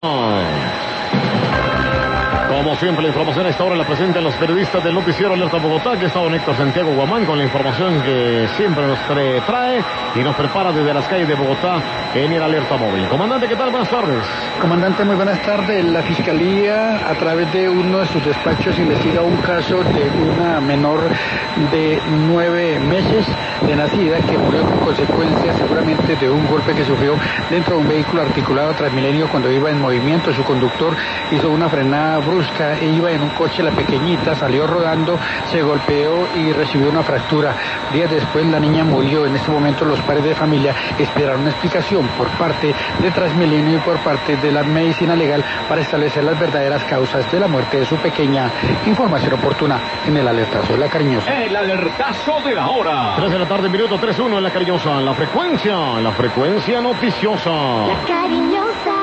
Como siempre, la información a esta hora la presentan los periodistas del noticiero Alerta Bogotá, que está don Héctor Santiago Guamán con la información que siempre nos trae y nos prepara desde las calles de Bogotá en el Alerta Móvil. Comandante, ¿qué tal? Buenas tardes. Comandante, muy buenas tardes. La Fiscalía, a través de uno de sus despachos, investiga un caso de una menor de 9 meses de nacida que murió con consecuencia seguramente de un golpe que sufrió dentro de un vehículo articulado Transmilenio cuando iba en movimiento. Su conductor hizo una frenada brusca e iba en un coche. La pequeñita salió rodando, se golpeó y recibió una fractura. Días después la niña murió. En este momento los padres de familia esperaron una explicación por parte de Transmilenio y por parte de la medicina legal para establecer las verdaderas causas de la muerte de su pequeña. Información oportuna en el Alertazo de la Cariñosa. El Alertazo de la hora. 3 de la tarde, minuto 3-1 en la Cariñosa. La frecuencia noticiosa. La Cariñosa.